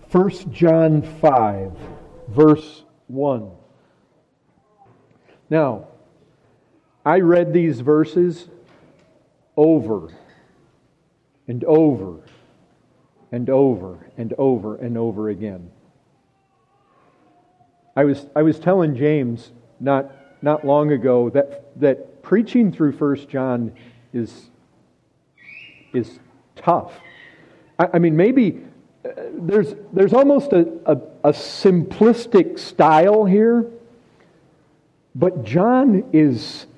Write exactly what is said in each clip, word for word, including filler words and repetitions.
First John five, verse one. Now, I read these verses over and over and over and over and over again. I was I was telling James not not long ago that that preaching through First John is is tough. I, I mean, maybe uh, there's there's almost a, a, a simplistic style here, but John is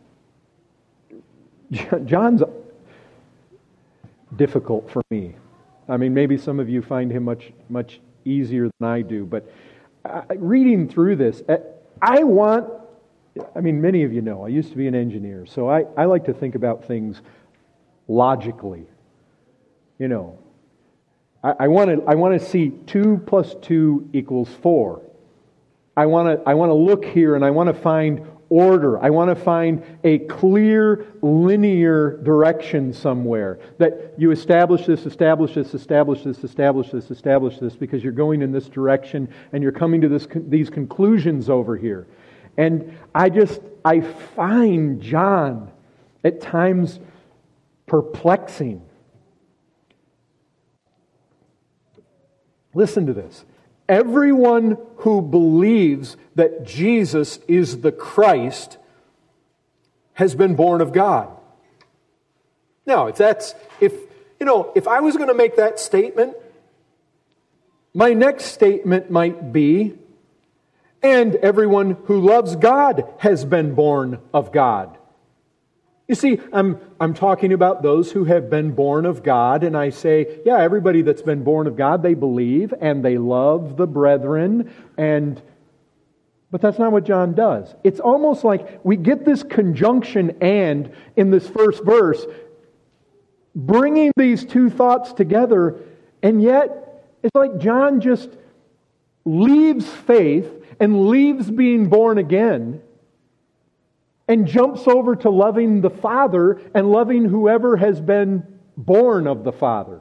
John's difficult for me. I mean, maybe some of you find him much much easier than I do, but uh, reading through this, uh, I want. I mean, many of you know, I used to be an engineer, so I, I like to think about things logically. You know, I, I want to I want to see two plus two equals four. I want to I want to look here and I want to find order. I want to find a clear, linear direction somewhere. That you establish this, establish this, establish this, establish this, establish this, because you're going in this direction and you're coming to this these conclusions over here. And I just, I find John at times perplexing. Listen to this. Everyone who believes that Jesus is the Christ has been born of God. Now, if that's, if, you know, if I was going to make that statement, my next statement might be, and everyone who loves God has been born of God. You see, I'm I'm talking about those who have been born of God, and I say, yeah, everybody that's been born of God, they believe and they love the brethren, and but that's not what John does. It's almost like we get this conjunction "and" in this first verse, bringing these two thoughts together, and yet it's like John just leaves faith and leaves being born again and jumps over to loving the Father and loving whoever has been born of the Father.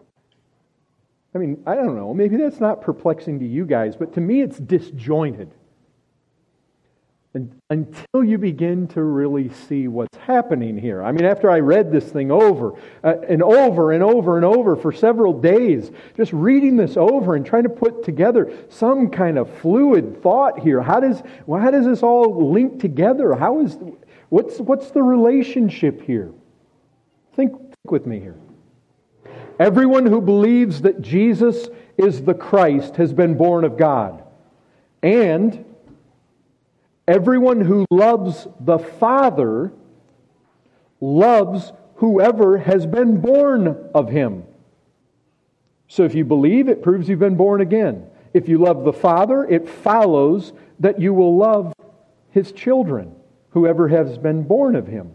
I mean, I don't know, maybe that's not perplexing to you guys, but to me it's disjointed. And until you begin to really see what's happening here. I mean, after I read this thing over uh, and over and over and over for several days, just reading this over and trying to put together some kind of fluid thought here. How does well, how does this all link together? How is what's what's the relationship here? Think, think with me here. Everyone who believes that Jesus is the Christ has been born of God, and everyone who loves the Father loves whoever has been born of Him. So if you believe, it proves you've been born again. If you love the Father, it follows that you will love His children, whoever has been born of Him.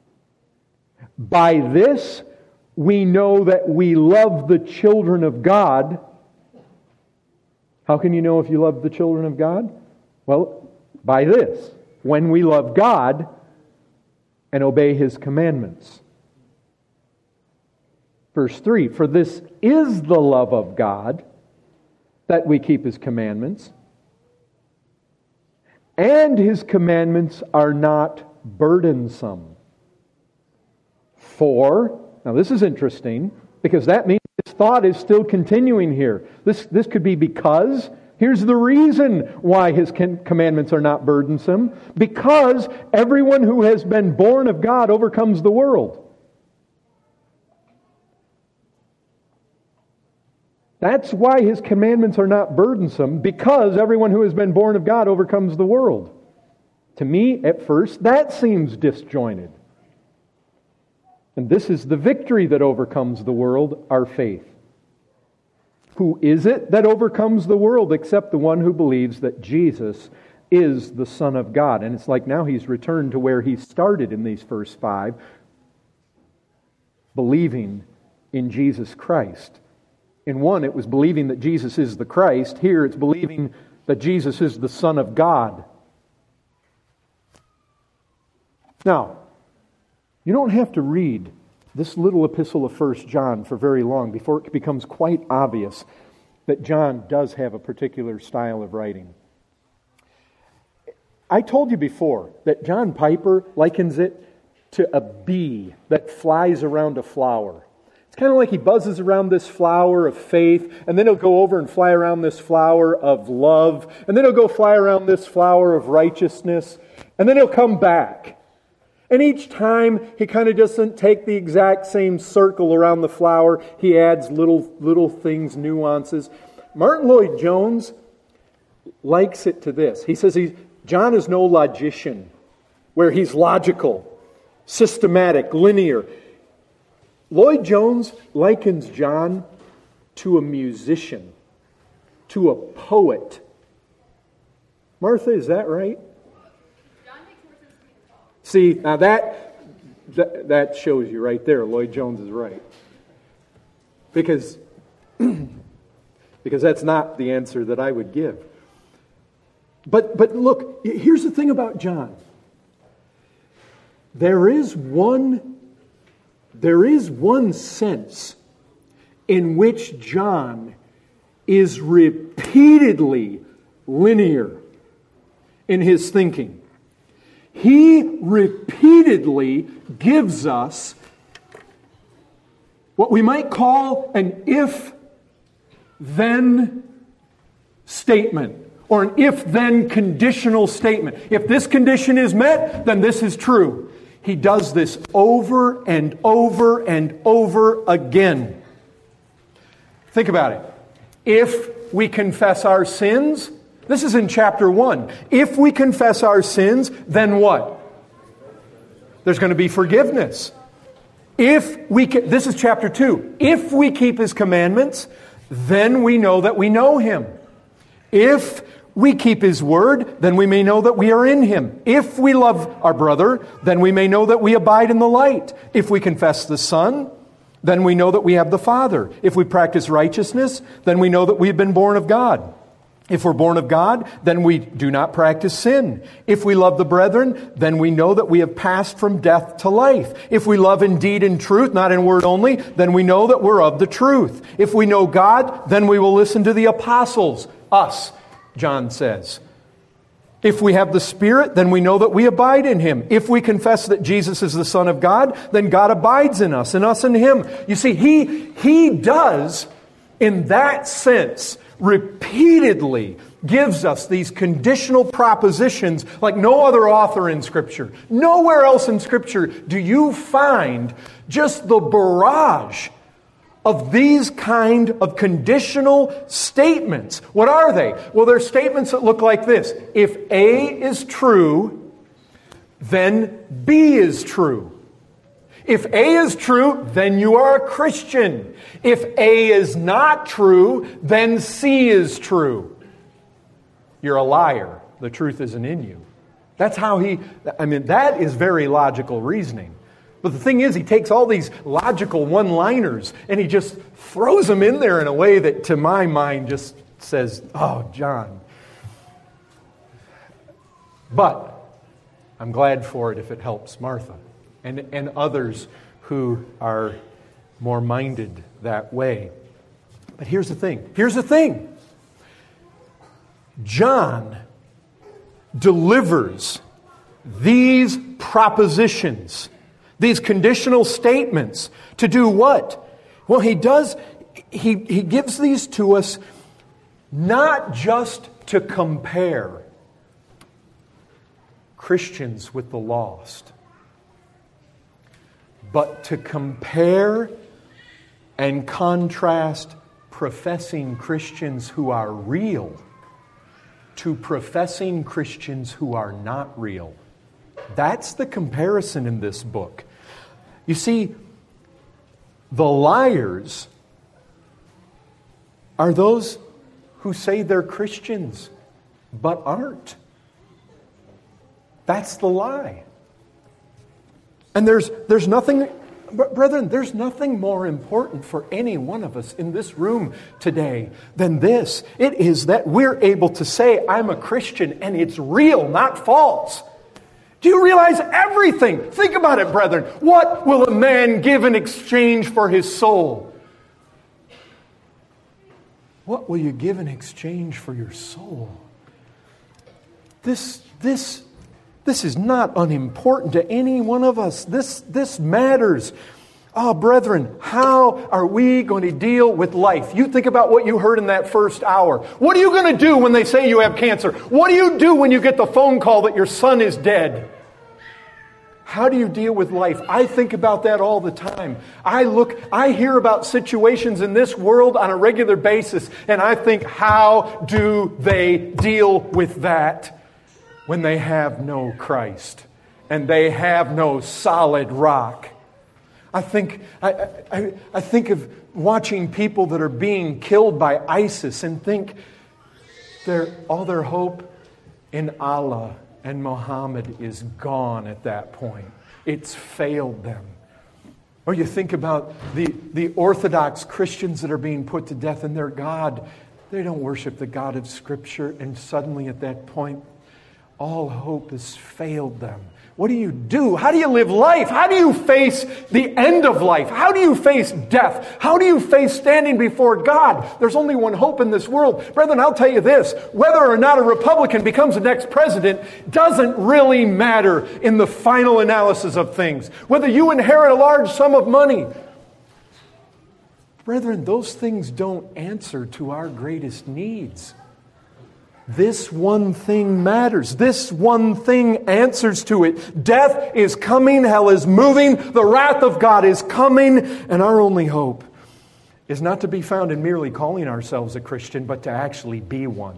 By this, we know that we love the children of God. How can you know if you love the children of God? Well, by this, when we love God and obey His commandments. Verse three, for this is the love of God, that we keep His commandments, and His commandments are not burdensome. For, now this is interesting, because that means this thought is still continuing here. This, this could be because... Here's the reason why His commandments are not burdensome. Because everyone who has been born of God overcomes the world. That's why His commandments are not burdensome, because everyone who has been born of God overcomes the world. To me, at first, that seems disjointed. And this is the victory that overcomes the world, our faith. Who is it that overcomes the world except the one who believes that Jesus is the Son of God? And it's like now he's returned to where he started in these first five, believing in Jesus Christ. In one, it was believing that Jesus is the Christ. Here, it's believing that Jesus is the Son of God. Now, you don't have to read this little epistle of First John for very long before it becomes quite obvious that John does have a particular style of writing. I told you before that John Piper likens it to a bee that flies around a flower. It's kind of like he buzzes around this flower of faith, and then he'll go over and fly around this flower of love, and then he'll go fly around this flower of righteousness, and then he'll come back. And each time, he kind of doesn't take the exact same circle around the flower. He adds little little things, nuances. Martin Lloyd-Jones likes it to this. He says he's, John is no logician, where he's logical, systematic, linear. Lloyd-Jones likens John to a musician, to a poet. Martha, is that right? See, now that, that that shows you right there, Lloyd-Jones is right. Because, because that's not the answer that I would give. But but look, here's the thing about John. There is one, there is one sense in which John is repeatedly linear in his thinking. He repeatedly gives us what we might call an if-then statement, or an if-then conditional statement. If this condition is met, then this is true. He does this over and over and over again. Think about it. If we confess our sins, this is in chapter one. If we confess our sins, then what? There's going to be forgiveness. If we, this is chapter two. If we keep His commandments, then we know that we know Him. If we keep His word, then we may know that we are in Him. If we love our brother, then we may know that we abide in the light. If we confess the Son, then we know that we have the Father. If we practice righteousness, then we know that we've been born of God. If we're born of God, then we do not practice sin. If we love the brethren, then we know that we have passed from death to life. If we love in deed and truth, not in word only, then we know that we're of the truth. If we know God, then we will listen to the apostles, us, John says. If we have the Spirit, then we know that we abide in Him. If we confess that Jesus is the Son of God, then God abides in us, and us in Him. You see, He, he does, in that sense, repeatedly gives us these conditional propositions like no other author in Scripture. Nowhere else in Scripture do you find just the barrage of these kind of conditional statements. What are they? Well, they're statements that look like this. If A is true, then B is true. If A is true, then you are a Christian. If A is not true, then C is true. You're a liar. The truth isn't in you. That's how he, I mean, that is very logical reasoning. But the thing is, he takes all these logical one-liners and he just throws them in there in a way that, to my mind, just says, oh, John. But I'm glad for it if it helps Martha and, and others who are more minded that way. But here's the thing. Here's the thing. John delivers these propositions, these conditional statements, to do what? Well, he does, he, he gives these to us not just to compare Christians with the lost, but to compare and contrast professing Christians who are real to professing Christians who are not real. That's the comparison in this book. You see, the liars are those who say they're Christians but aren't. That's the lie. And there's there's nothing, brethren, there's nothing more important for any one of us in this room today than this. It is that we're able to say, I'm a Christian, and it's real, not false. Do you realize everything? Think about it, brethren. What will a man give in exchange for his soul? What will you give in exchange for your soul? This, this, this is not unimportant to any one of us. This, this matters. Oh, brethren, how are we going to deal with life? You think about what you heard in that first hour. What are you going to do when they say you have cancer? What do you do when you get the phone call that your son is dead? How do you deal with life? I think about that all the time. I look, I hear about situations in this world on a regular basis, and I think, how do they deal with that when they have no Christ and they have no solid rock? I think, I, I, I think of watching people that are being killed by ISIS and think their, all their hope in Allah and Muhammad is gone at that point. It's failed them. Or you think about the, the Orthodox Christians that are being put to death, and their God, they don't worship the God of Scripture, and suddenly at that point, all hope has failed them. What do you do? How do you live life? How do you face the end of life? How do you face death? How do you face standing before God? There's only one hope in this world. Brethren, I'll tell you this. Whether or not a Republican becomes the next president doesn't really matter in the final analysis of things. Whether you inherit a large sum of money. Brethren, those things don't answer to our greatest needs. This one thing matters. This one thing answers to it. Death is coming. Hell is moving. The wrath of God is coming. And our only hope is not to be found in merely calling ourselves a Christian, but to actually be one.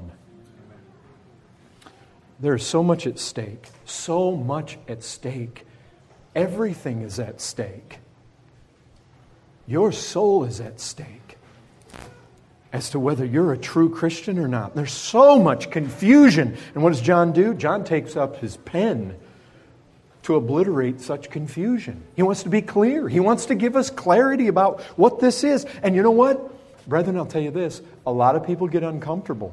There's so much at stake. So much at stake. Everything is at stake. Your soul is at stake as to whether you're a true Christian or not. There's so much confusion. And what does John do? John takes up his pen to obliterate such confusion. He wants to be clear. He wants to give us clarity about what this is. And you know what? Brethren, I'll tell you this. A lot of people get uncomfortable.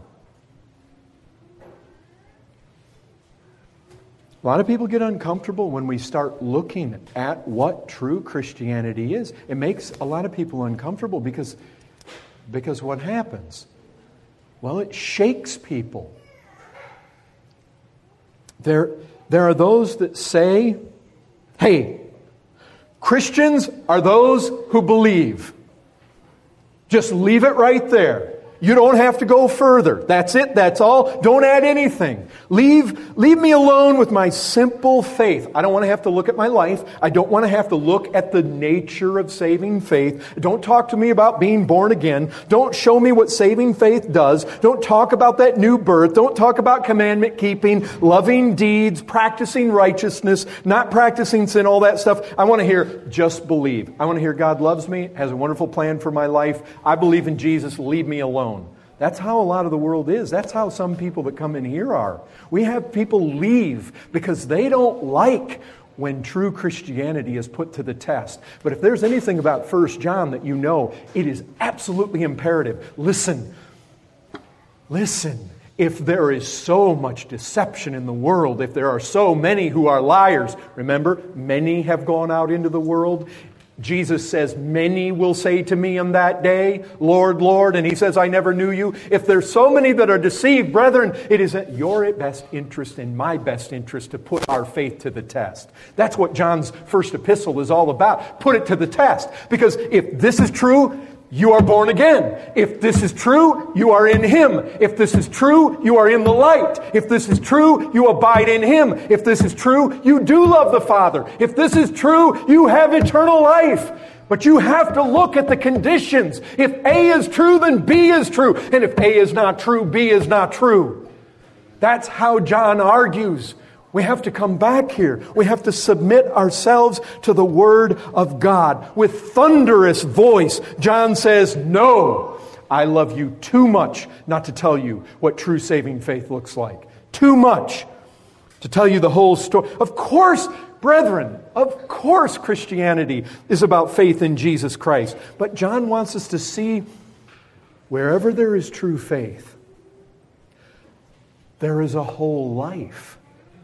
A lot of people get uncomfortable when we start looking at what true Christianity is. It makes a lot of people uncomfortable because Because what happens? Well, it shakes people. There, there are those that say, hey, Christians are those who believe. Just leave it right there. You don't have to go further. That's it. That's all. Don't add anything. Leave, leave me alone with my simple faith. I don't want to have to look at my life. I don't want to have to look at the nature of saving faith. Don't talk to me about being born again. Don't show me what saving faith does. Don't talk about that new birth. Don't talk about commandment keeping, loving deeds, practicing righteousness, not practicing sin, all that stuff. I want to hear just believe. I want to hear God loves me, has a wonderful plan for my life. I believe in Jesus. Leave me alone. That's how a lot of the world is. That's how some people that come in here are. We have people leave because they don't like when true Christianity is put to the test. But if there's anything about First John that you know, it is absolutely imperative. Listen. Listen. If there is so much deception in the world, if there are so many who are liars, remember, many have gone out into the world. Jesus says, many will say to me on that day, Lord, Lord, and He says, I never knew you. If there's so many that are deceived, brethren, it is at your best interest and my best interest to put our faith to the test. That's what John's first epistle is all about. Put it to the test. Because if this is true, you are born again. If this is true, you are in Him. If this is true, you are in the light. If this is true, you abide in Him. If this is true, you do love the Father. If this is true, you have eternal life. But you have to look at the conditions. If A is true, then B is true. And if A is not true, B is not true. That's how John argues. We have to come back here. We have to submit ourselves to the Word of God. With thunderous voice, John says, no, I love you too much not to tell you what true saving faith looks like. Too much to tell you the whole story. Of course, brethren, of course Christianity is about faith in Jesus Christ. But John wants us to see wherever there is true faith, there is a whole life.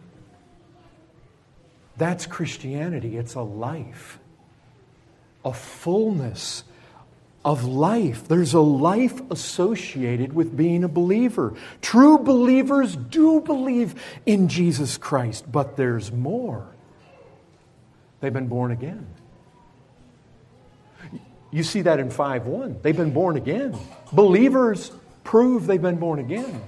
That's Christianity. It's a life, a fullness of life. There's a life associated with being a believer. True believers do believe in Jesus Christ, but there's more. They've been born again. You see that in five one. They've been born again. Believers prove they've been born again.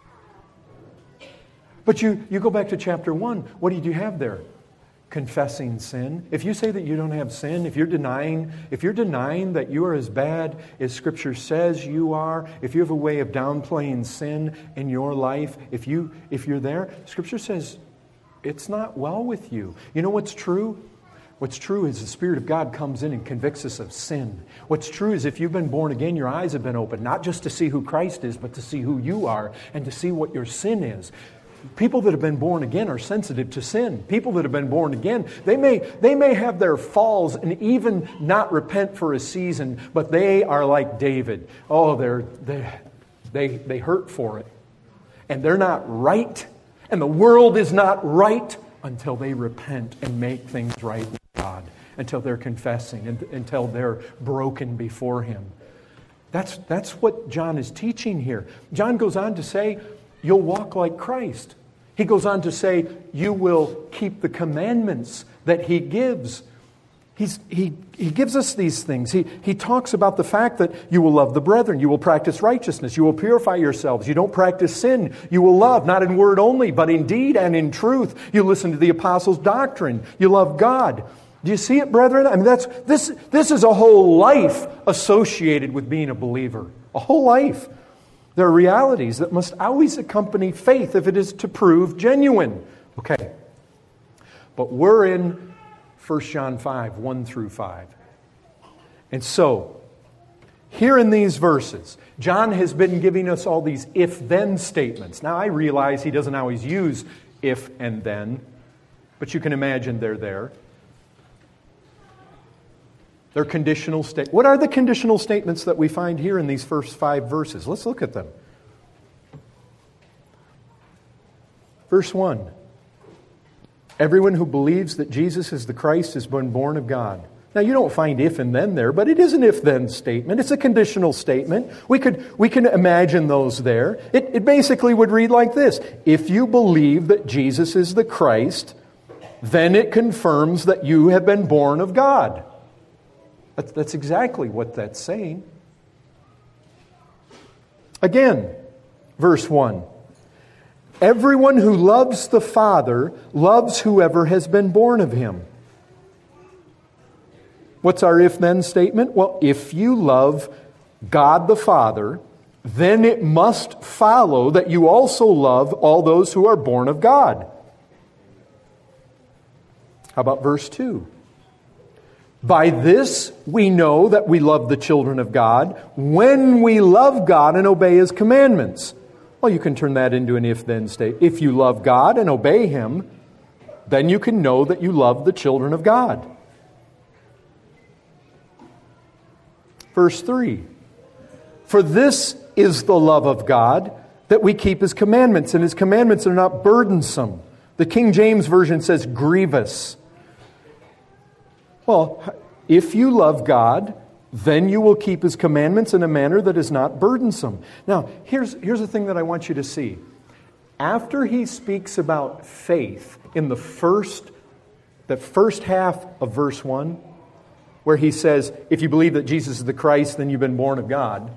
But you, you go back to chapter one. What did you have there? Confessing sin. If you say that you don't have sin, if you're denying, if you're denying that you are as bad as Scripture says you are, if you have a way of downplaying sin in your life, if you if you're there, Scripture says it's not well with you. You know what's true? What's true is the Spirit of God comes in and convicts us of sin. What's true is if you've been born again, your eyes have been opened, not just to see who Christ is, but to see who you are and to see what your sin is. People that have been born again are sensitive to sin. People that have been born again, they may they may have their falls and even not repent for a season, but they are like David. Oh, they're they they they hurt for it. And they're not right. And the world is not right until they repent and make things right with God, until they're confessing and until they're broken before Him. That's that's what John is teaching here. John goes on to say, you'll walk like Christ. He goes on to say, you will keep the commandments that He gives. He's, he, he gives us these things. He, he talks about the fact that you will love the brethren. You will practice righteousness. You will purify yourselves. You don't practice sin. You will love, not in word only, but in deed and in truth. You listen to the apostles' doctrine. You love God. Do you see it, brethren? I mean, that's this, this is a whole life associated with being a believer. A whole life. There are realities that must always accompany faith if it is to prove genuine. Okay. But we're in First John five, one through five. And so, here in these verses, John has been giving us all these if-then statements. Now, I realize he doesn't always use if and then, but you can imagine they're there. They're conditional statements. What are the conditional statements that we find here in these first five verses? Let's look at them. Verse one. Everyone who believes that Jesus is the Christ has been born of God. Now, you don't find if and then there, but it is an if-then statement. It's a conditional statement. We could we can imagine those there. It, it basically would read like this. If you believe that Jesus is the Christ, then it confirms that you have been born of God. That's, that's exactly what that's saying. Again, verse one. Everyone who loves the Father loves whoever has been born of Him. What's our if-then statement? Well, if you love God the Father, then it must follow that you also love all those who are born of God. How about verse two? By this we know that we love the children of God, when we love God and obey His commandments. Well, you can turn that into an if-then statement. If you love God and obey Him, then you can know that you love the children of God. Verse three. For this is the love of God, that we keep His commandments, and His commandments are not burdensome. The King James Version says grievous. Well, if you love God, then you will keep His commandments in a manner that is not burdensome. Now, here's, here's the thing that I want you to see. After he speaks about faith in the first, the first half of verse one, where he says, if you believe that Jesus is the Christ, then you've been born of God.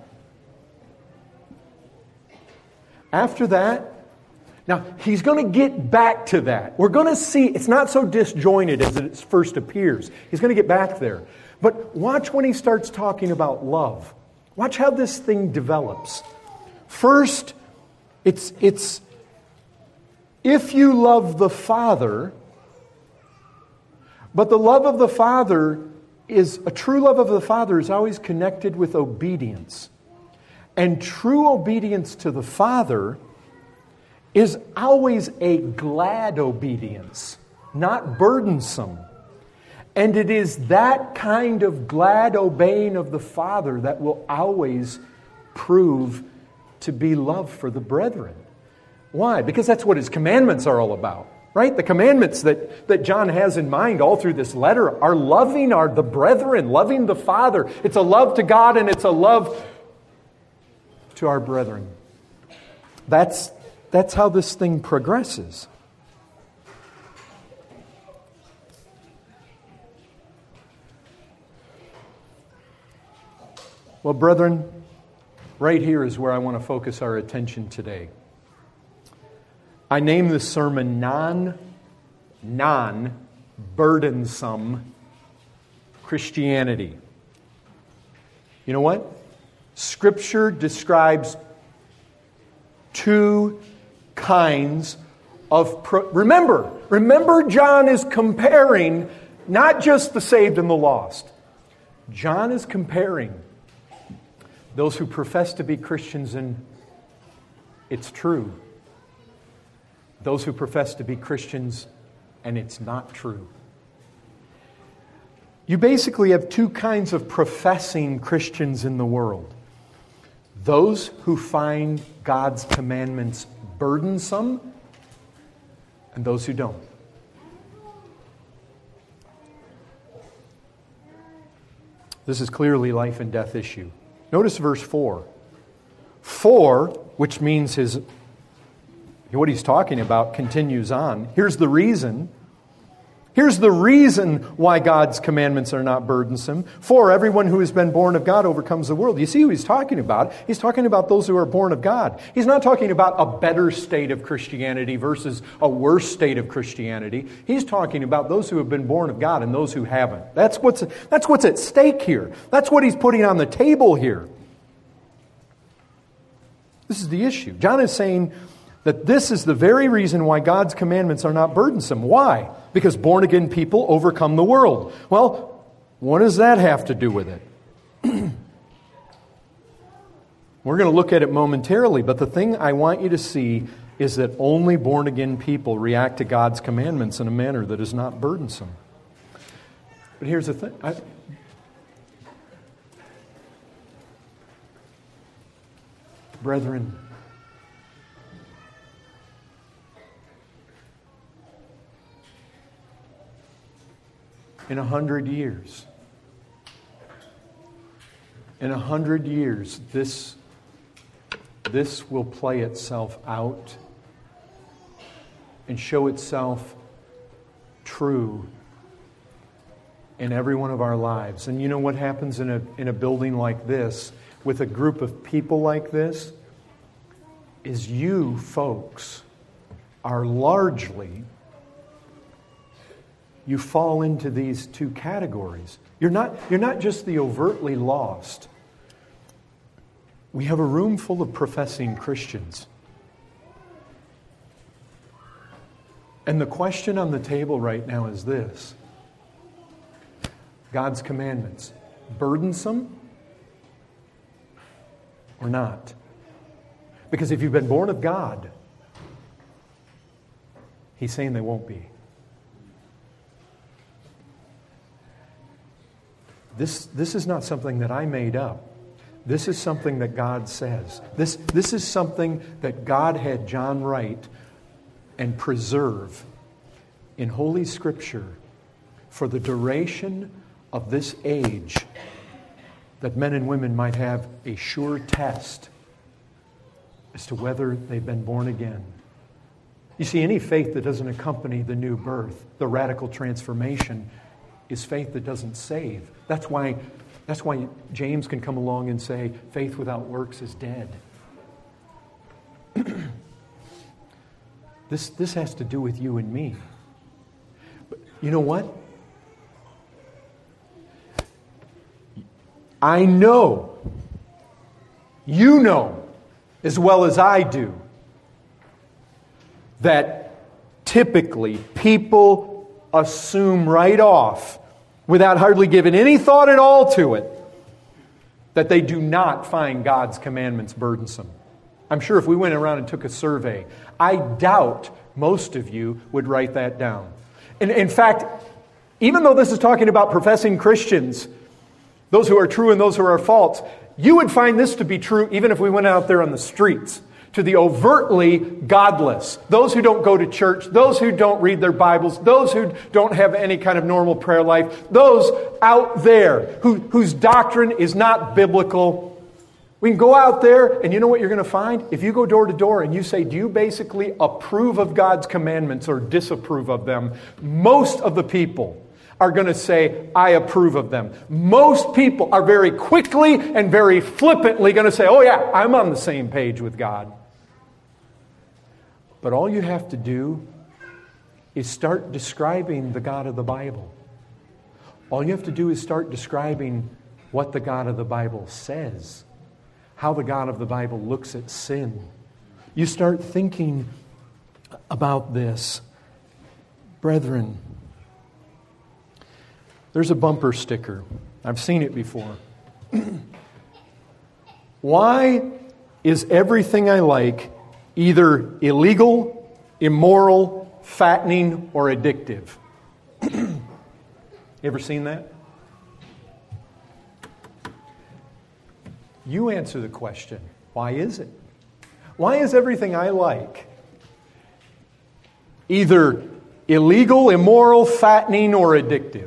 After that, now, he's going to get back to that. We're going to see, it's not so disjointed as it first appears. He's going to get back there. But watch when he starts talking about love. Watch how this thing develops. First, it's, it's if you love the Father, but the love of the Father is, a true love of the Father is always connected with obedience. And true obedience to the Father is always a glad obedience, not burdensome. And it is that kind of glad obeying of the Father that will always prove to be love for the brethren. Why? Because that's what His commandments are all about. Right? The commandments that, that John has in mind all through this letter are loving our the brethren, loving the Father. It's a love to God and it's a love to our brethren. That's, that's how this thing progresses. Well, brethren, right here is where I want to focus our attention today. I name this sermon non, non-burdensome Christianity. You know what? Scripture describes two kinds of... Pro- remember, remember John is comparing not just the saved and the lost. John is comparing those who profess to be Christians and it's true. Those who profess to be Christians and it's not true. You basically have two kinds of professing Christians in the world. Those who find God's commandments burdensome and those who don't. This is clearly a life and death issue. Notice verse four. For, which means his what he's talking about continues on. Here's the reason. Here's the reason why God's commandments are not burdensome. For everyone who has been born of God overcomes the world. You see who he's talking about? He's talking about those who are born of God. He's not talking about a better state of Christianity versus a worse state of Christianity. He's talking about those who have been born of God and those who haven't. That's what's, that's what's at stake here. That's what he's putting on the table here. This is the issue. John is saying that this is the very reason why God's commandments are not burdensome. Why? Because born-again people overcome the world. Well, what does that have to do with it? We're going to look at it momentarily, but the thing I want you to see is that only born-again people react to God's commandments in a manner that is not burdensome. But here's the thing. I, brethren, in a hundred years, in a hundred years, this, this will play itself out and show itself true in every one of our lives. And you know what happens in a, in a building like this, with a group of people like this, is you folks are largely... you fall into these two categories. You're not, you're not just the overtly lost. We have a room full of professing Christians. And the question on the table right now is this: God's commandments, burdensome or not? Because if you've been born of God, He's saying they won't be. This, this is not something that I made up. This is something that God says. This, this is something that God had John write and preserve in Holy Scripture for the duration of this age, that men and women might have a sure test as to whether they've been born again. You see, any faith that doesn't accompany the new birth, the radical transformation, is faith that doesn't save. That's why, that's why James can come along and say, faith without works is dead. this, this has to do with you and me. But you know what? I know, you know, as well as I do, that typically people assume right off, without hardly giving any thought at all to it, that they do not find God's commandments burdensome. I'm sure if we went around and took a survey, I doubt most of you would write that down. And in fact, even though this is talking about professing Christians, those who are true and those who are false, you would find this to be true even if we went out there on the streets. to the overtly godless, those who don't go to church, those who don't read their Bibles, those who don't have any kind of normal prayer life, those out there who, whose doctrine is not biblical. We can go out there, and you know what you're going to find? If you go door to door and you say, do you basically approve of God's commandments or disapprove of them? Most of the people are going to say, I approve of them. Most people are very quickly and very flippantly going to say, oh yeah, I'm on the same page with God. But all you have to do is start describing the God of the Bible. All you have to do is start describing what the God of the Bible says. How the God of the Bible looks at sin. You start thinking about this. Brethren, there's a bumper sticker. I've seen it before. Why is everything I like either illegal, immoral, fattening, or addictive? You ever seen that? You answer the question, why is it? Why is everything I like either illegal, immoral, fattening, or addictive?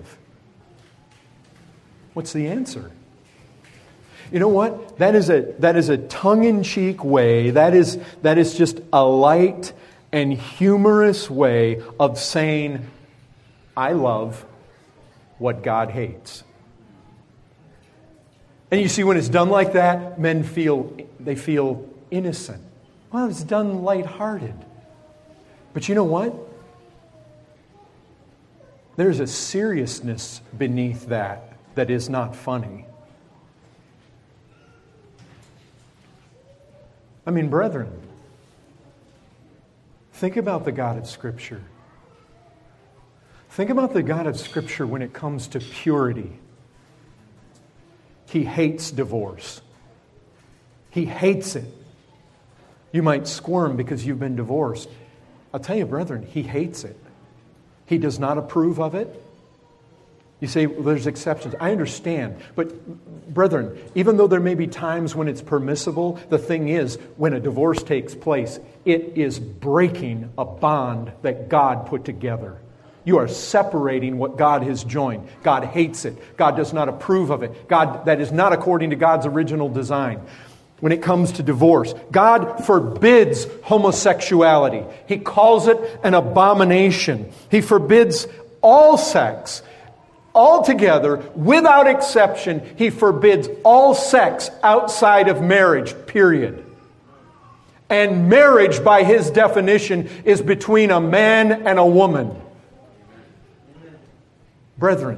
What's the answer? You know what? That is a that is a tongue-in-cheek way. That is that is just a light and humorous way of saying, I love what God hates. And you see, when it's done like that, men feel, they feel innocent. Well, it's done lighthearted. But you know what? There's a seriousness beneath that that is not funny. I mean, brethren, think about the God of Scripture. Think about the God of Scripture when it comes to purity. He hates divorce. He hates it. You might squirm because you've been divorced. I'll tell you, brethren, He hates it. He does not approve of it. You say, well, there's exceptions. I understand. But, brethren, even though there may be times when it's permissible, the thing is, when a divorce takes place, it is breaking a bond that God put together. You are separating what God has joined. God hates it. God does not approve of it. God, that is not according to God's original design. When it comes to divorce, God forbids homosexuality. He calls it an abomination. He forbids all sex. Altogether, without exception, He forbids all sex outside of marriage, period. And marriage, by His definition, is between a man and a woman. Brethren,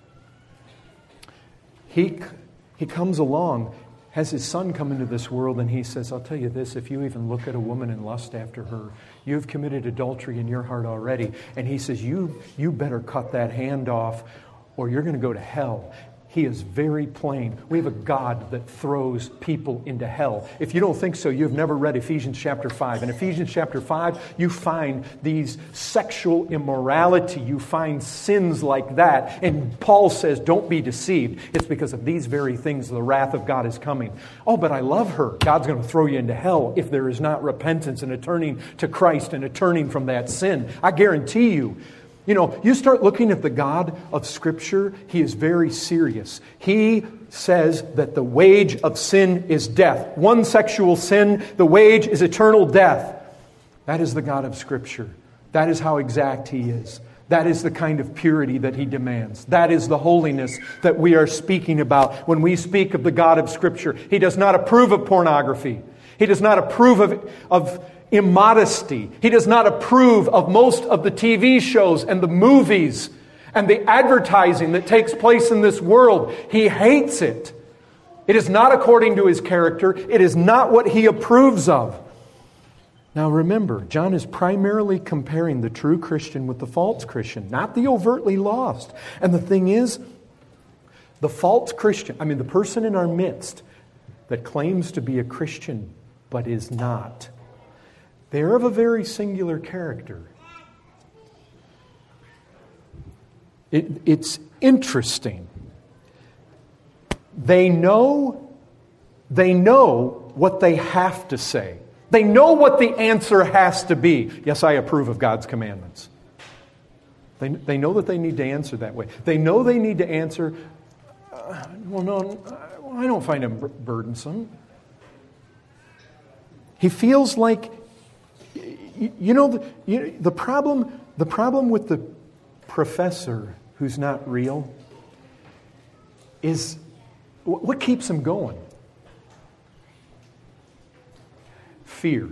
he, he comes along, has His Son come into this world, and He says, I'll tell you this, if you even look at a woman and lust after her, you've committed adultery in your heart already. And He says, you, you better cut that hand off, or you're going to go to hell. He is very plain. We have a God that throws people into hell. If you don't think so, you've never read Ephesians chapter five. In Ephesians chapter five, you find these sexual immorality. You find sins like that. And Paul says, don't be deceived. It's because of these very things the wrath of God is coming. Oh, but I love her. God's going to throw you into hell if there is not repentance and a turning to Christ and a turning from that sin. I guarantee you. You know, you start looking at the God of Scripture, He is very serious. He says that the wage of sin is death. One sexual sin, the wage is eternal death. That is the God of Scripture. That is how exact He is. That is the kind of purity that He demands. That is the holiness that we are speaking about when we speak of the God of Scripture. He does not approve of pornography. He does not approve of, of immodesty. He does not approve of most of the T V shows and the movies and the advertising that takes place in this world. He hates it. It is not according to His character. It is not what He approves of. Now remember, John is primarily comparing the true Christian with the false Christian, not the overtly lost. And the thing is, the false Christian, I mean the person in our midst that claims to be a Christian but is not, they're of a very singular character. It, it's interesting. They know, they know what they have to say. They know what the answer has to be. Yes, I approve of God's commandments. They, they know that they need to answer that way. They know they need to answer, uh, well, no, I don't find him burdensome. He feels like, you know, the, you, the problem, the problem with the professor who's not real is what keeps him going? Fear.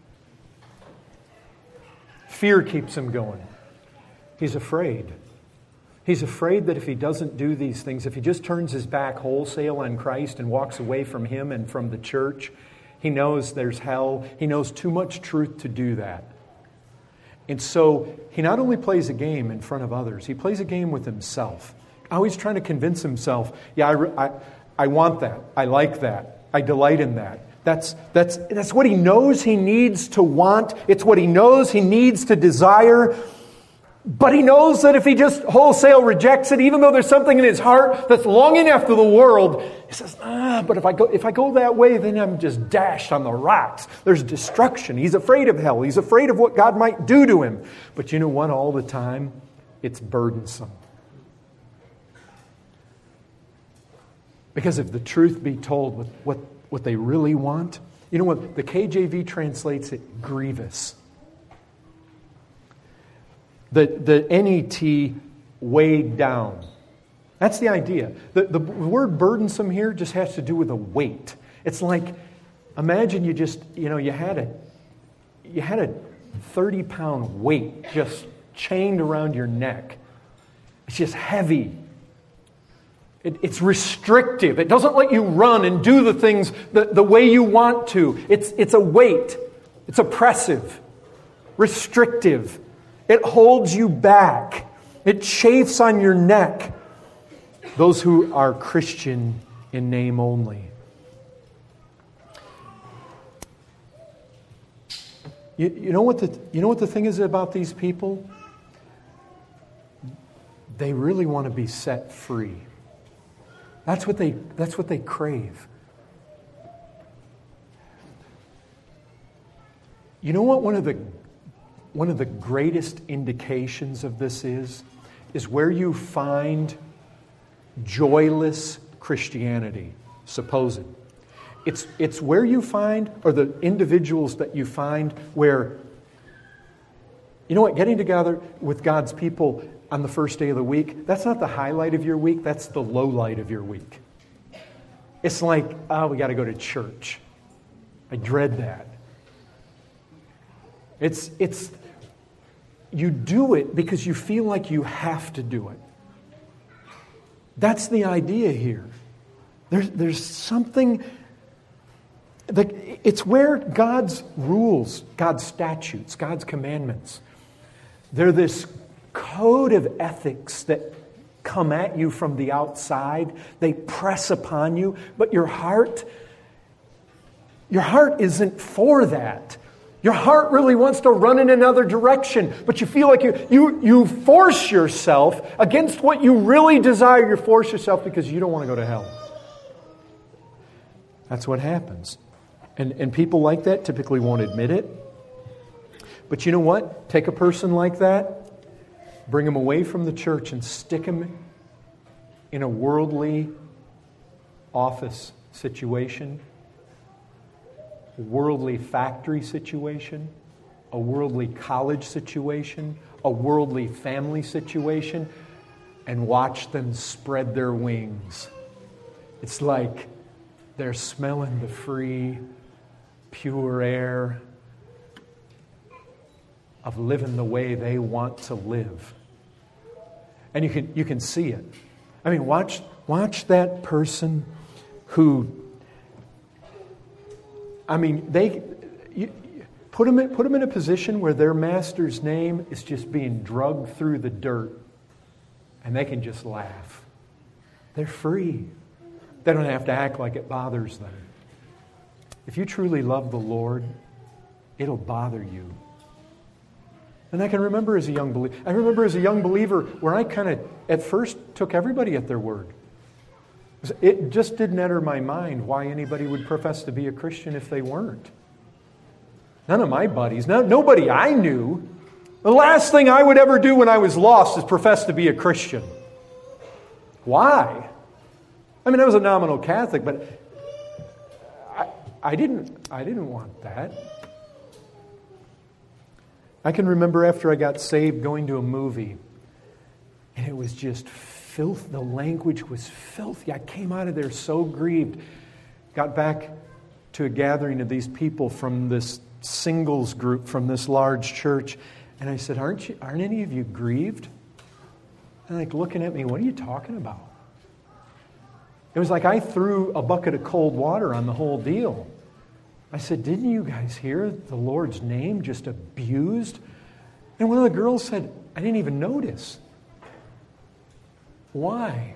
Fear keeps him going. He's afraid. He's afraid that if he doesn't do these things, if he just turns his back wholesale on Christ and walks away from Him and from the church, he knows there's hell. He knows too much truth to do that. And so he not only plays a game in front of others, he plays a game with himself. Always trying to convince himself, yeah, I, I, I want that. I like that. I delight in that. That's, that's, that's what he knows he needs to want. It's what he knows he needs to desire. But he knows that if he just wholesale rejects it, even though there's something in his heart that's longing after the world, he says, ah, but if I go if I go that way, then I'm just dashed on the rocks. There's destruction. He's afraid of hell. He's afraid of what God might do to him. But you know what? All the time, it's burdensome. Because if the truth be told, what, what, what they really want, you know what? The K J V translates it grievous. The, the N E T, weighed down. That's the idea. The, the word burdensome here just has to do with a weight. It's like, imagine you just, you know, you had a, you had a thirty pound weight just chained around your neck. It's just heavy. It, it's restrictive. It doesn't let you run and do the things the, the way you want to. It's, it's a weight. It's oppressive, restrictive. It holds you back. It chafes on your neck. Those who are Christian in name only. You, you know what the you know what the thing is about these people? They really want to be set free. That's what they that's what they crave. You know what one of the One of the greatest indications of this is, is where you find joyless Christianity, supposed. It's, it's where you find, or the individuals that you find where, you know what, getting together with God's people on the first day of the week, that's not the highlight of your week, that's the low light of your week. It's like, oh, we got to go to church. I dread that. It's, it's, you do it because you feel like you have to do it. That's the idea here. There's, there's something, that it's where God's rules, God's statutes, God's commandments, they're this code of ethics that come at you from the outside. They press upon you, but your heart, your heart isn't for that. Your heart really wants to run in another direction, but you feel like you, you, you force yourself against what you really desire. You force yourself because you don't want to go to hell. That's what happens. And, and people like that typically won't admit it. But you know what? Take a person like that, bring them away from the church and stick them in a worldly office situation, a worldly factory situation, a worldly college situation, a worldly family situation, and watch them spread their wings. It's like they're smelling the free, pure air of living the way they want to live. And you can you can see it. I mean, watch watch that person who, I mean, they you, put them in, put them in a position where their master's name is just being drugged through the dirt, and they can just laugh. They're free. They don't have to act like it bothers them. If you truly love the Lord, it'll bother you. And I can remember as a young believer, I remember as a young believer where I kind of at first took everybody at their word. It just didn't enter my mind why anybody would profess to be a Christian if they weren't. None of my buddies, no, nobody I knew. The last thing I would ever do when I was lost is profess to be a Christian. Why? I mean, I was a nominal Catholic, but I, I didn't, I didn't want that. I can remember after I got saved going to a movie, and it was just filth. The language was filthy. I came out of there so grieved. Got back to a gathering of these people from this singles group from this large church, and I said, "Aren't you? Aren't any of you grieved?" And like looking at me, "What are you talking about?" It was like I threw a bucket of cold water on the whole deal. I said, "Didn't you guys hear the Lord's name just abused?" And one of the girls said, "I didn't even notice." Why?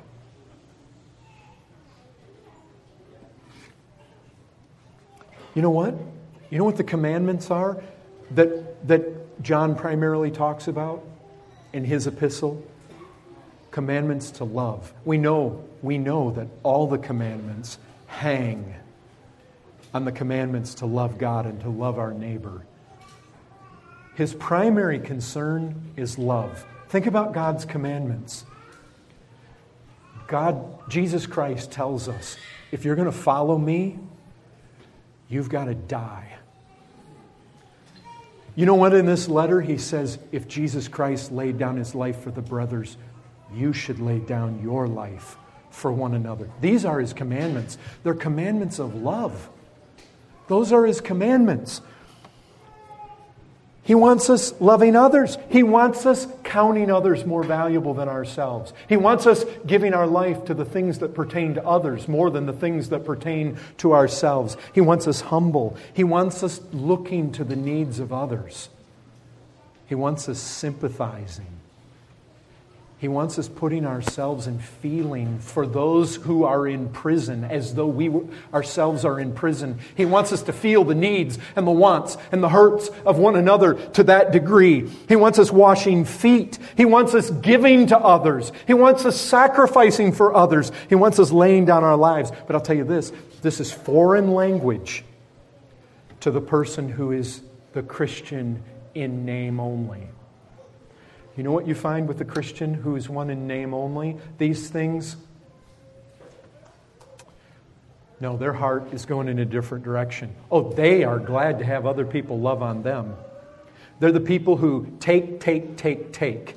You know what? You know what the commandments are that, that John primarily talks about in his epistle? Commandments to love. We know, we know that all the commandments hang on the commandments to love God and to love our neighbor. His primary concern is love. Think about God's commandments. God, Jesus Christ tells us, if you're going to follow me, you've got to die. You know what, in this letter he says, if Jesus Christ laid down his life for the brothers, you should lay down your life for one another. These are his commandments. They're commandments of love. Those are his commandments. He wants us loving others. He wants us counting others more valuable than ourselves. He wants us giving our life to the things that pertain to others more than the things that pertain to ourselves. He wants us humble. He wants us looking to the needs of others. He wants us sympathizing. He wants us putting ourselves and feeling for those who are in prison as though we ourselves are in prison. He wants us to feel the needs and the wants and the hurts of one another to that degree. He wants us washing feet. He wants us giving to others. He wants us sacrificing for others. He wants us laying down our lives. But I'll tell you this, this is foreign language to the person who is the Christian in name only. You know what you find with the Christian who is one in name only? These things, no, their heart is going in a different direction. Oh, they are glad to have other people love on them. They're the people who take, take, take, take.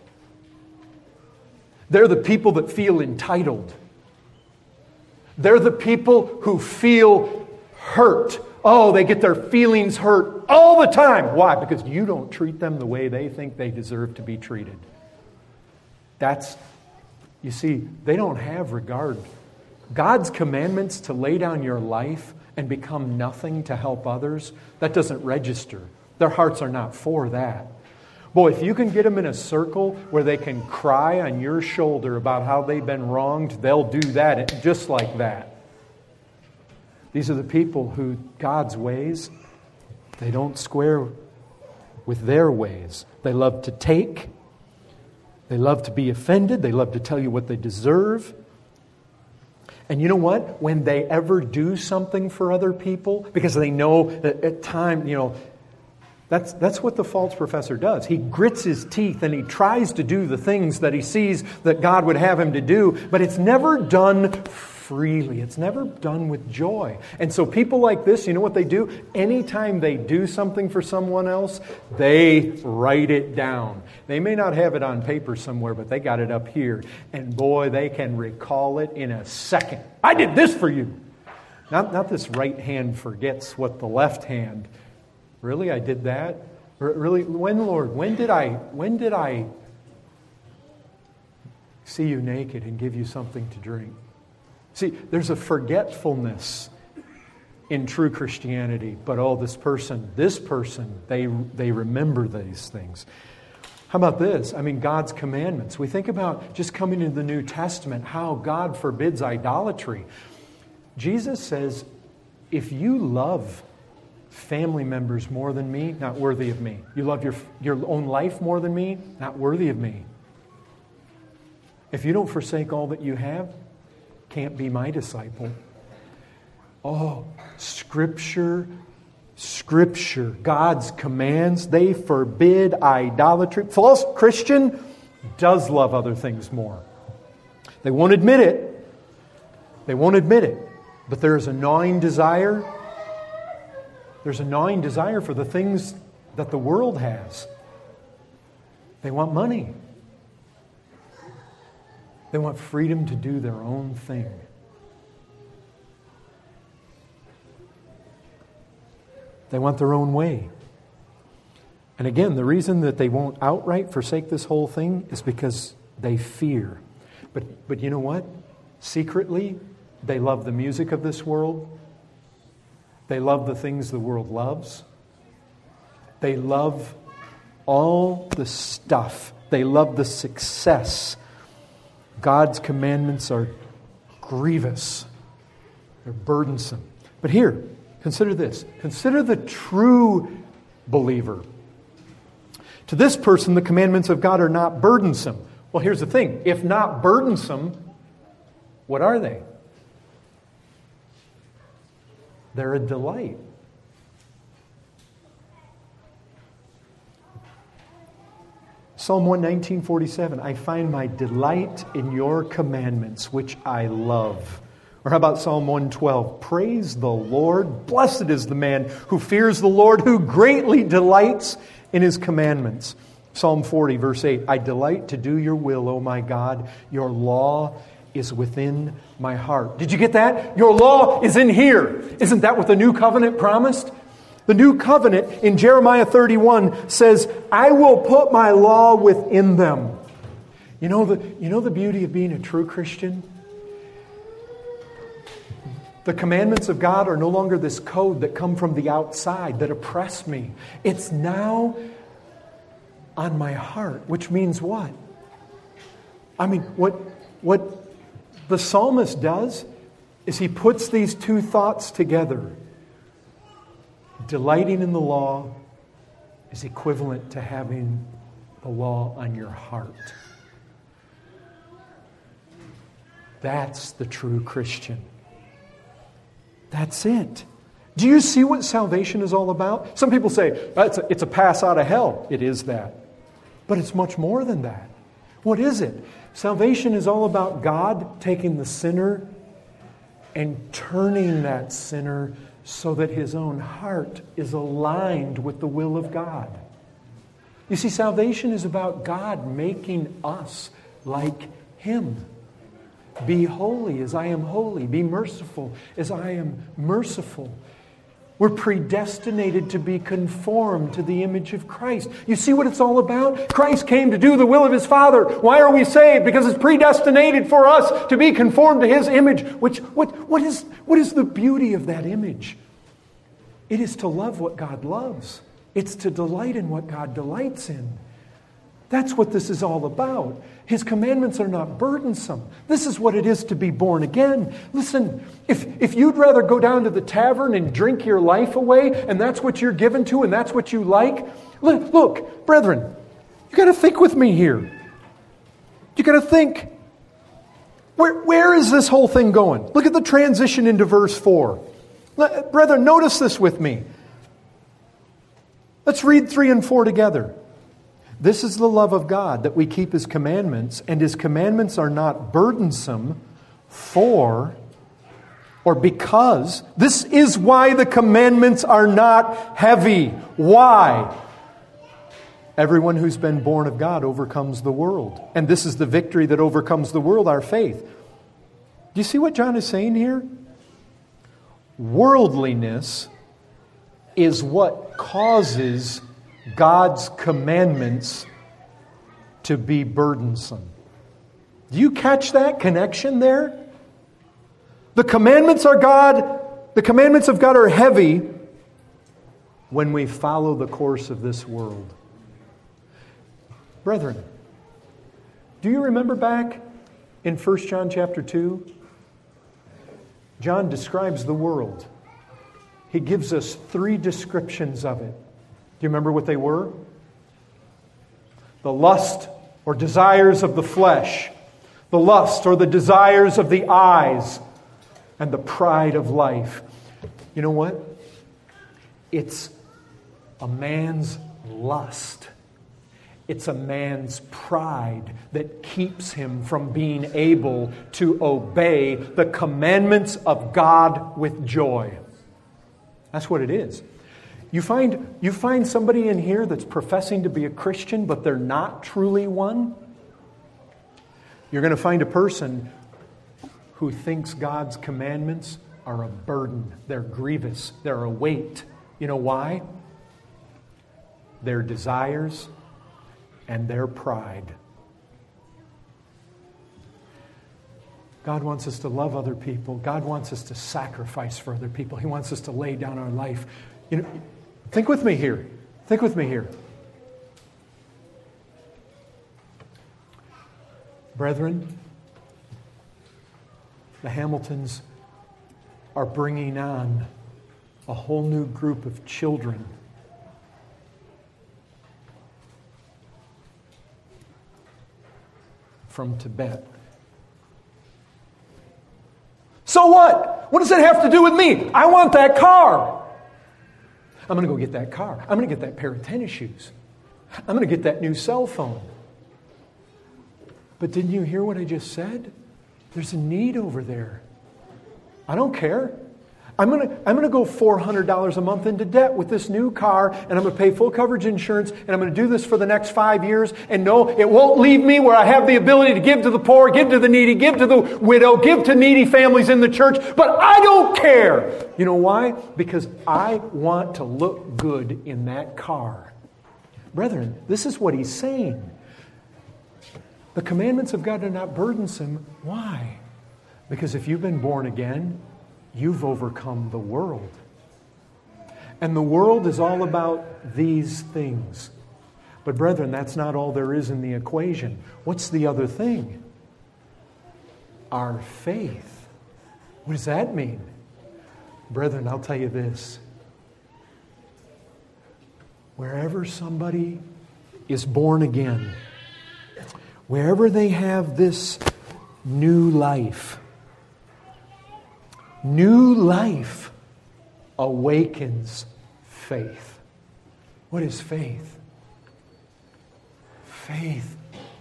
They're the people that feel entitled. They're the people who feel hurt. Oh, they get their feelings hurt all the time. Why? Because you don't treat them the way they think they deserve to be treated. That's, you see, they don't have regard. God's commandments to lay down your life and become nothing to help others, that doesn't register. Their hearts are not for that. Boy, if you can get them in a circle where they can cry on your shoulder about how they've been wronged, they'll do that just like that. These are the people who God's ways, they don't square with their ways. They love to take. They love to be offended. They love to tell you what they deserve. And you know what? When they ever do something for other people, because they know that at time, you know, that's, that's what the false professor does. He grits his teeth and he tries to do the things that he sees that God would have him to do, but it's never done freely. It's never done with joy. And so people like this, you know what they do? Anytime they do something for someone else, they write it down. They may not have it on paper somewhere, but they got it up here. And boy, they can recall it in a second. I did this for you. Not, not this right hand forgets what the left hand. Really, I did that? Really, when, Lord, when did I, when did I see you naked and give you something to drink? See, there's a forgetfulness in true Christianity, but oh, this person, this person, they they remember these things. How about this? I mean, God's commandments. We think about just coming into the New Testament, how God forbids idolatry. Jesus says, if you love family members more than me, not worthy of me. You love your, your own life more than me, not worthy of me. If you don't forsake all that you have, can't be my disciple. Oh, Scripture Scripture, God's commands, they forbid idolatry. False Christian does love other things more. They won't admit it. They won't admit it. But there is a gnawing desire. There's a gnawing desire for the things that the world has. They want money. They want freedom to do their own thing. They want their own way. And again, the reason that they won't outright forsake this whole thing is because they fear. But, but you know what? Secretly, they love the music of this world. They love the things the world loves. They love all the stuff. They love the success. God's commandments are grievous. They're burdensome. But here, consider this. Consider the true believer. To this person, the commandments of God are not burdensome. Well, here's the thing. If not burdensome, what are they? They're a delight. Psalm one nineteen forty-seven, I find my delight in your commandments, which I love. Or how about Psalm one twelve? Praise the Lord. Blessed is the man who fears the Lord, who greatly delights in His commandments. Psalm forty, verse eight. I delight to do your will, O my God. Your law is within my heart. Did you get that? Your law is in here. Isn't that what the new covenant promised? The new covenant in Jeremiah thirty-one says, I will put my law within them. You know the, you know the beauty of being a true Christian? The commandments of God are no longer this code that come from the outside that oppress me. It's now on my heart, which means what? I mean, what, what the psalmist does is he puts these two thoughts together. Delighting in the law is equivalent to having the law on your heart. That's the true Christian. That's it. Do you see what salvation is all about? Some people say, it's a, it's a pass out of hell. It is that. But it's much more than that. What is it? Salvation is all about God taking the sinner and turning that sinner so that his own heart is aligned with the will of God. You see, salvation is about God making us like Him. Be holy as I am holy. Be merciful as I am merciful. We're predestinated to be conformed to the image of Christ. You see what it's all about? Christ came to do the will of His Father. Why are we saved? Because it's predestinated for us to be conformed to His image. Which, what, what, is, what is the beauty of that image? It is to love what God loves. It's to delight in what God delights in. That's what this is all about. His commandments are not burdensome. This is what it is to be born again. Listen, if, if you'd rather go down to the tavern and drink your life away, and that's what you're given to, and that's what you like, look, look brethren, you got to think with me here. You got to think, where, where is this whole thing going? Look at the transition into verse four. Let, brethren, notice this with me. Let's read three and four together. This is the love of God, that we keep His commandments, and His commandments are not burdensome, for, or because, this is why the commandments are not heavy. Why? Everyone who's been born of God overcomes the world. And this is the victory that overcomes the world, our faith. Do you see what John is saying here? Worldliness is what causes God's commandments to be burdensome. Do you catch that connection there? The commandments are God, the commandments of God are heavy when we follow the course of this world. Brethren, do you remember back in First John chapter two? John describes the world. He gives us three descriptions of it. Do you remember what they were? The lust or desires of the flesh, the lust or the desires of the eyes, and the pride of life. You know what? It's a man's lust. It's a man's pride that keeps him from being able to obey the commandments of God with joy. That's what it is. You find, you find somebody in here that's professing to be a Christian, but they're not truly one. You're going to find a person who thinks God's commandments are a burden. They're grievous. They're a weight. You know why? Their desires and their pride. God wants us to love other people. God wants us to sacrifice for other people. He wants us to lay down our life. You know, think with me here. Think with me here. Brethren, the Hamiltons are bringing on a whole new group of children from Tibet. So what? What does that have to do with me? I want that car. I'm going to go get that car. I'm going to get that pair of tennis shoes. I'm going to get that new cell phone. But didn't you hear what I just said? There's a need over there. I don't care. I'm going to, I'm going to go four hundred dollars a month into debt with this new car, and I'm going to pay full coverage insurance, and I'm going to do this for the next five years. And no, it won't leave me where I have the ability to give to the poor, give to the needy, give to the widow, give to needy families in the church. But I don't care. You know why? Because I want to look good in that car. Brethren, this is what he's saying. The commandments of God are not burdensome. Why? Because if you've been born again, you've overcome the world. And the world is all about these things. But brethren, that's not all there is in the equation. What's the other thing? Our faith. What does that mean? Brethren, I'll tell you this. Wherever somebody is born again, wherever they have this new life, new life awakens faith. What is faith? Faith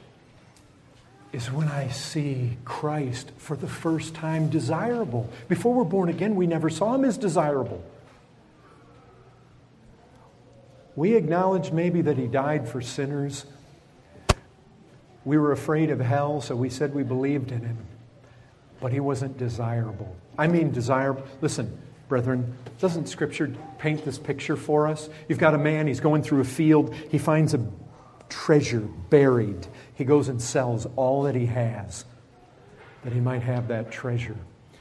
is when I see Christ for the first time desirable. Before we're born again, we never saw Him as desirable. We acknowledged maybe that He died for sinners. We were afraid of hell, so we said we believed in Him. But He wasn't desirable. I mean desirable. Listen, brethren, doesn't Scripture paint this picture for us? You've got a man, he's going through a field. He finds a treasure buried. He goes and sells all that he has, that he might have that treasure.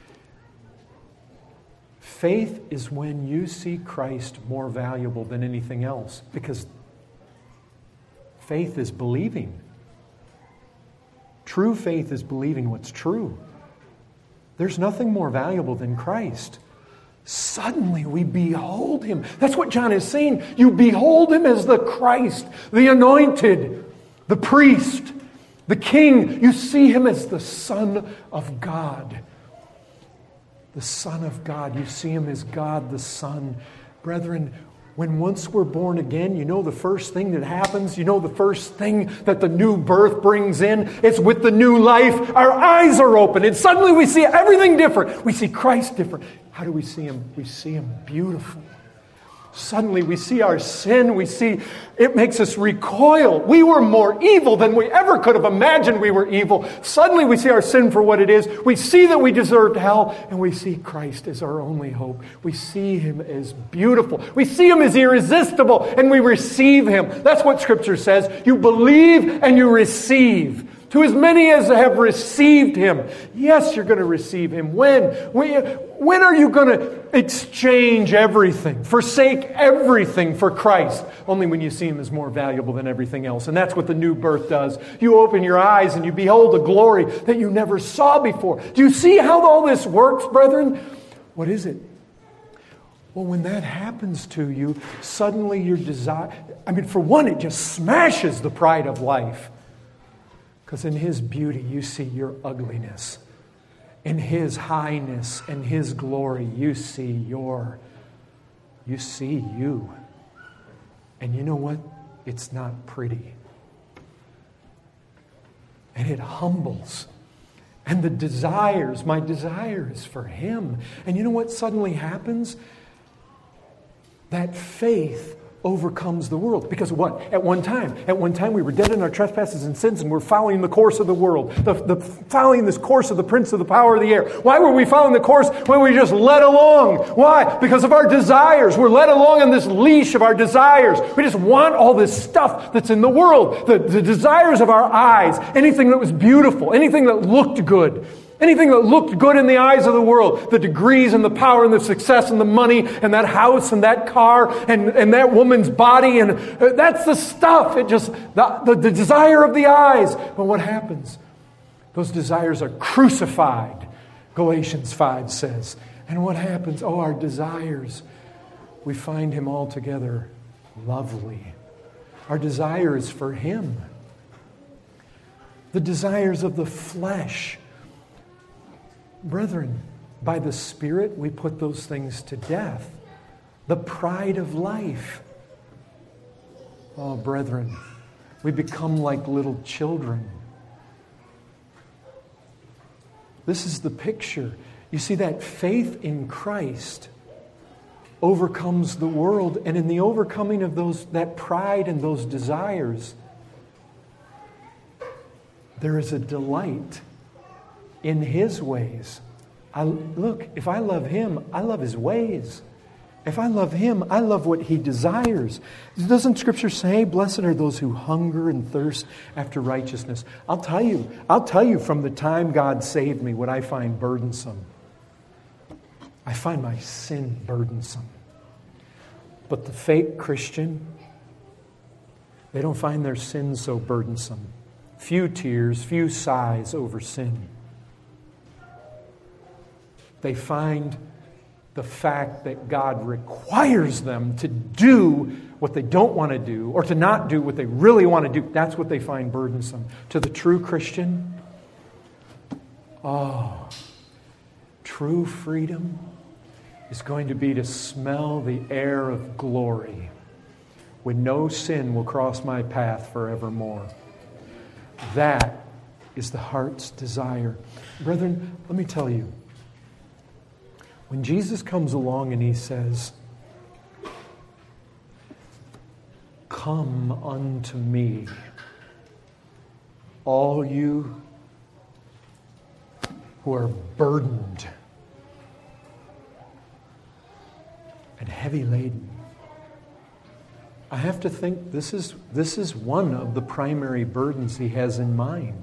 Faith is when you see Christ more valuable than anything else, because faith is believing. True faith is believing what's true. There's nothing more valuable than Christ. Suddenly we behold Him. That's what John is saying. You behold Him as the Christ, the anointed, the priest, the King. You see Him as the Son of God. The Son of God. You see Him as God the Son. Brethren, when once we're born again, you know the first thing that happens, you know the first thing that the new birth brings in, it's with the new life. Our eyes are open and suddenly we see everything different. We see Christ different. How do we see Him? We see Him beautiful. Suddenly we see our sin, we see it makes us recoil. We were more evil than we ever could have imagined we were evil. Suddenly we see our sin for what it is. We see that we deserved hell, and we see Christ as our only hope. We see Him as beautiful. We see Him as irresistible, and we receive Him. That's what Scripture says. You believe and you receive. To as many as have received Him. Yes, you're going to receive Him. When? When are you going to exchange everything, forsake everything for Christ? Only when you see Him as more valuable than everything else. And that's what the new birth does. You open your eyes and you behold a glory that you never saw before. Do you see how all this works, brethren? What is it? Well, when that happens to you, suddenly your desire... I mean, for one, it just smashes the pride of life. Because in His beauty, you see your ugliness. In His highness and His glory, you see your, you see you. And you know what? It's not pretty. And it humbles. And the desires, my desire is for Him. And you know what suddenly happens? That faith overcomes the world. Because what? At one time, at one time we were dead in our trespasses and sins, and we're following the course of the world, the, the following this course of the prince of the power of the air. Why were we following the course when we just led along? Why? Because of our desires. We're led along on this leash of our desires. We just want all this stuff that's in the world. The, the desires of our eyes, anything that was beautiful, anything that looked good. Anything that looked good in the eyes of the world, the degrees and the power and the success and the money and that house and that car and, and that woman's body, and that's the stuff. It just, the, the, the desire of the eyes. But what happens? Those desires are crucified, Galatians five says. And what happens? Oh, our desires, we find Him altogether lovely. Our desire is for Him. The desires of the flesh. Brethren, by the Spirit, we put those things to death. The pride of life. Oh, brethren, we become like little children. This is the picture. You see, that faith in Christ overcomes the world, and in the overcoming of those that pride and those desires, there is a delight in His ways. I, look, if I love Him, I love His ways. If I love Him, I love what He desires. Doesn't Scripture say, blessed are those who hunger and thirst after righteousness? I'll tell you, I'll tell you from the time God saved me what I find burdensome. I find my sin burdensome. But the fake Christian, they don't find their sin so burdensome. Few tears, few sighs over sin. They find the fact that God requires them to do what they don't want to do, or to not do what they really want to do. That's what they find burdensome. To the true Christian, oh, true freedom is going to be to smell the air of glory when no sin will cross my path forevermore. That is the heart's desire. Brethren, let me tell you, when Jesus comes along and He says, "Come unto me, all you who are burdened and heavy laden," I have to think this is, this is one of the primary burdens He has in mind.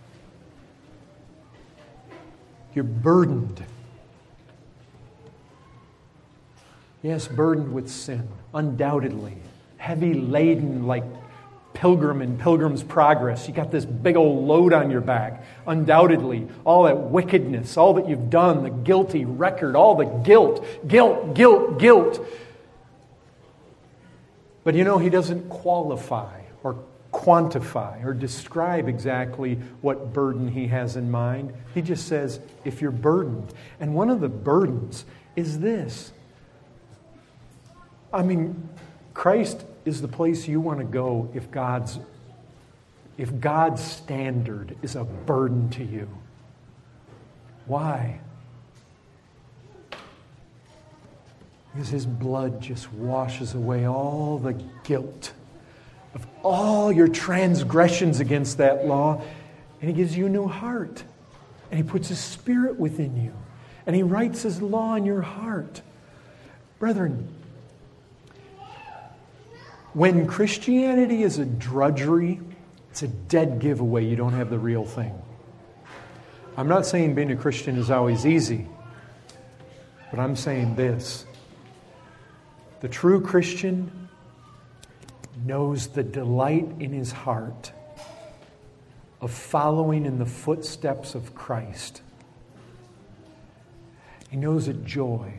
You're burdened. Yes, burdened with sin, undoubtedly. Heavy laden like Pilgrim in Pilgrim's Progress. You got this big old load on your back. Undoubtedly, all that wickedness, all that you've done, the guilty record, all the guilt, guilt, guilt, guilt. But you know, He doesn't qualify or quantify or describe exactly what burden He has in mind. He just says, if you're burdened. And one of the burdens is this. I mean, Christ is the place you want to go if God's if God's standard is a burden to you. Why? Because His blood just washes away all the guilt of all your transgressions against that law, and He gives you a new heart, and He puts His Spirit within you, and He writes His law in your heart. Brethren, when Christianity is a drudgery, it's a dead giveaway. You don't have the real thing. I'm not saying being a Christian is always easy, but I'm saying this. The true Christian knows the delight in his heart of following in the footsteps of Christ. He knows a joy.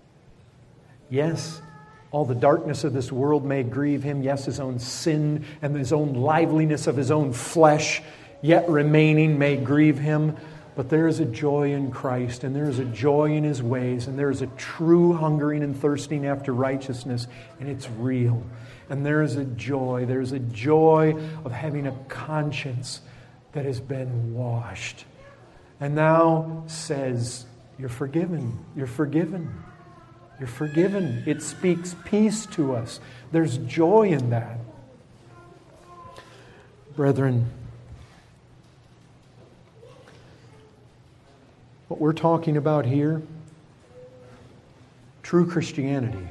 Yes, all the darkness of this world may grieve him. Yes, his own sin and his own liveliness of his own flesh, yet remaining, may grieve him. But there is a joy in Christ, and there is a joy in His ways, and there is a true hungering and thirsting after righteousness, and it's real. And there is a joy, there's a joy of having a conscience that has been washed. And now says, you're forgiven, you're forgiven, you're forgiven. It speaks peace to us. There's joy in that. Brethren, what we're talking about here, true Christianity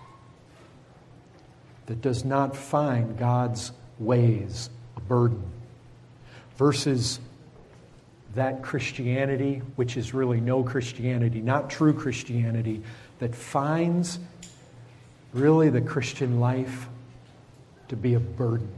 that does not find God's ways a burden, versus that Christianity, which is really no Christianity, not true Christianity, that finds really the Christian life to be a burden.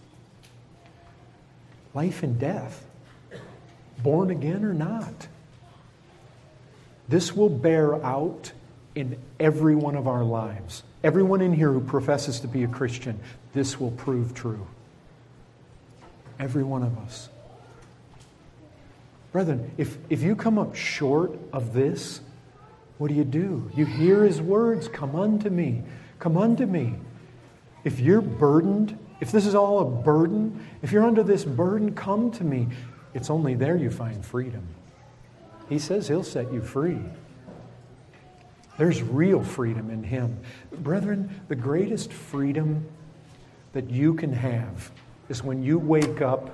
Life and death, born again or not. This will bear out in every one of our lives. Everyone in here who professes to be a Christian, this will prove true. Every one of us. Brethren, if, if you come up short of this, what do you do? You hear His words, come unto me, come unto me. If you're burdened, if this is all a burden, if you're under this burden, come to me. It's only there you find freedom. He says He'll set you free. There's real freedom in Him. Brethren, the greatest freedom that you can have is when you wake up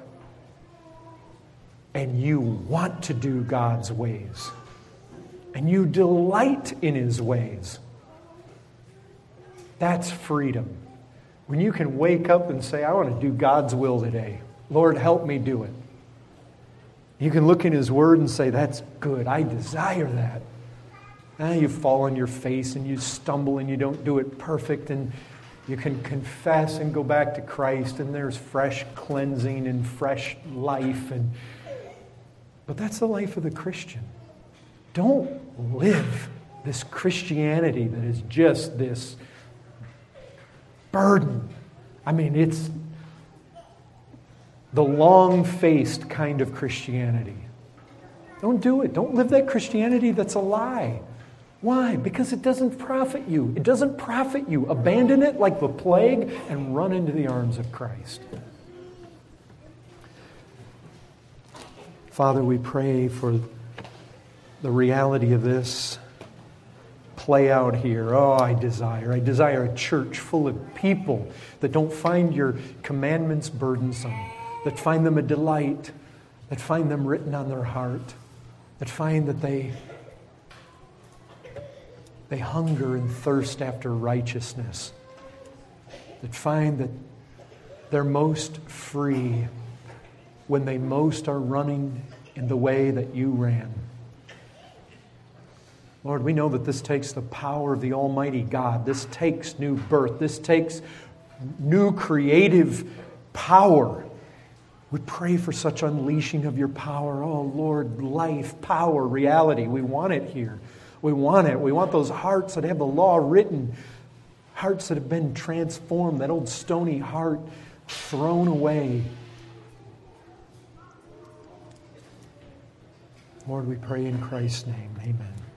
and you want to do God's ways. And you delight in His ways. That's freedom. When you can wake up and say, I want to do God's will today. Lord, help me do it. You can look in His Word and say, that's good. I desire that. Now you fall on your face and you stumble and you don't do it perfect, and you can confess and go back to Christ, and there's fresh cleansing and fresh life. And But that's the life of the Christian. Don't live this Christianity that is just this burden. I mean, it's the long-faced kind of Christianity. Don't do it. Don't live that Christianity that's a lie. Why? Because it doesn't profit you. It doesn't profit you. Abandon it like the plague and run into the arms of Christ. Father, we pray for the reality of this play out here. Oh, I desire. I desire a church full of people that don't find your commandments burdensome, that find them a delight, that find them written on their heart, that find that they, they hunger and thirst after righteousness, that find that they're most free when they most are running in the way that you ran. Lord, we know that this takes the power of the Almighty God. This takes new birth. This takes new creative power. We pray for such unleashing of your power. Oh, Lord, life, power, reality. We want it here. We want it. We want those hearts that have the law written, hearts that have been transformed, that old stony heart thrown away. Lord, we pray in Christ's name. Amen.